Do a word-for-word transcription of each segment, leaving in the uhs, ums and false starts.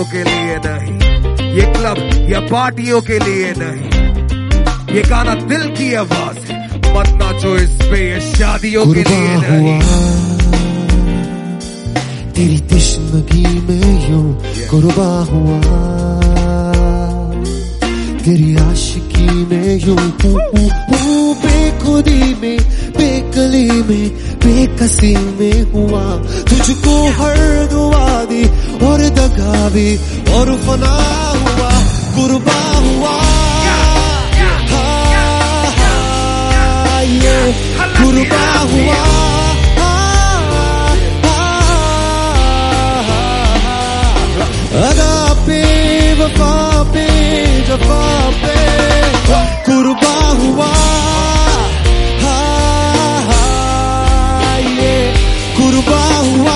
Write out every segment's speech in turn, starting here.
शादियों के लिए नहीं, ये क्लब या पार्टियों के लिए नहीं, ये गाना दिल की आवाज है, मत नाचो इस पे, ये शादियों के लिए नहीं। तेरी तश्नगी में यूं कुर्बा हुआ, तेरी आशिकी में यूं बेखुदी में, बेकली में, बेकसी में हुआ। तुझको हर दुआ दी और दगा भी और फना हुआ, कुर्बा हुआ, ये कुर्बा हुआ। अदा पे वफा पे जफा पे कुर्बा हुआ, ये कुर्बा हुआ।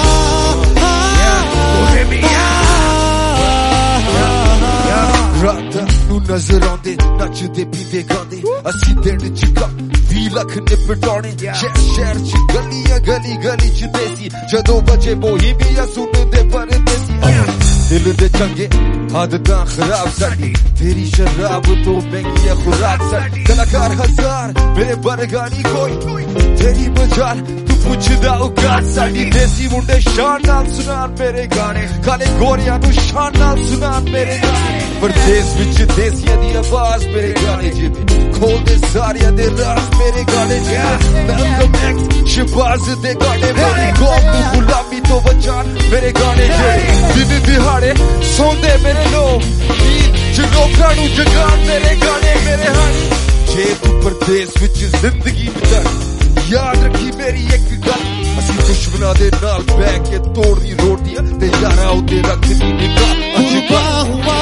रात नू नजर आंदे नचदे पींदे गांदे, असी दिन च भी लख निपटाने, शहर शहर च गलियां गली गली च देसी, जदों बजे बोहीमिया सुनदे परदेसी। दिल दे चंगे आदतां खराब साडी, तेरी शराब तो महंगी है खुराक साडी। कलाकार हजार मेरे बरगानी कोई, तेरी मजाल तू पुछदा औकात साडी। देसी मुंडे शान नाल सुनान मेरे गाने, काले गोरियां नू शान नाल सुनान मेरे गाने। परदेस विच देसियां दी आवाज मेरे गाने च खोल दे सारियां दे राज मेरे गाने च। वेलकम एक्स शबाज दे गाने, मेरी कौम नू गुलामी तो बचान मेरे गाने च। दिन दिहाड़े सौंदे मेरे लोग, लोकां नू जगान मेरे गाने मेरे हर। जे तू परदेस विच जिंदगी बिता, याद रखी मेरी एक गल, असी दुश्मनां दे नाल बैठ के तोड़दी रोटियां ते यारां उत्ते रखदी निगाह। कुर्बा हुआ,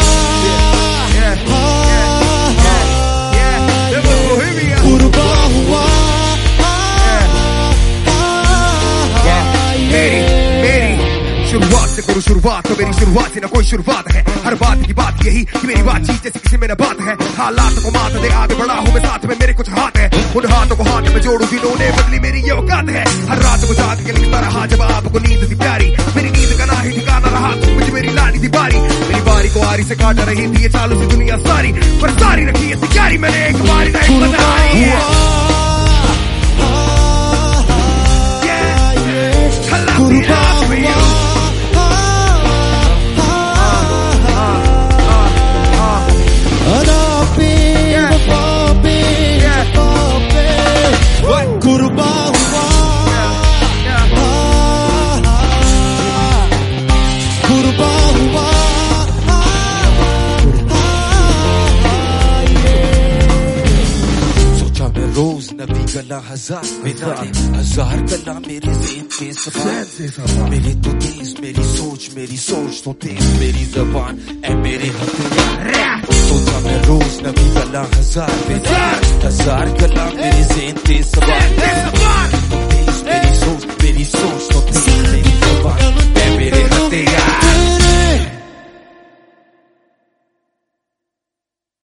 कुर्बा हुआ। मेरी मेरी शुरुआत से करूँ शुरुआत, तो मेरी शुरुआत से ना कोई शुरुआत है। हर बात की बात यही कि मेरी बातचीत जैसे किसी में न बात है। हालात को मात दे आगे बढ़ा हूँ मैं, साथ में मेरे कुछ हाथ है, उन हाथों को हाथ में जोड़ू जिन्होंने बदली मेरी ये औकात है। हर रात को जाग के लिखता रहा जब आपको नींद थी प्यारी, मेरी नींद का ना ही ठिकाना रहा, तो मुझे मेरी लानी थी बारी। मेरी बारी को आरी से काट रही थी ये चालू सी दुनिया सारी, पर सारी रखी है सिकारी मैंने एक बारी नहीं बनाई है। कुर्बा कुर्बा हुआ, कुर्बा हुआ। सोचा मैं रोज नबी गला हजार बेदार, हजार गला मेरे ज़हन पे सवार। मेरे तो तेज मेरी सोच, मेरी सोच तो तेज मेरी ज़बान ऐ मेरे हथियार। सोचा मैं रोज नबी गला हजार बेदार, हजार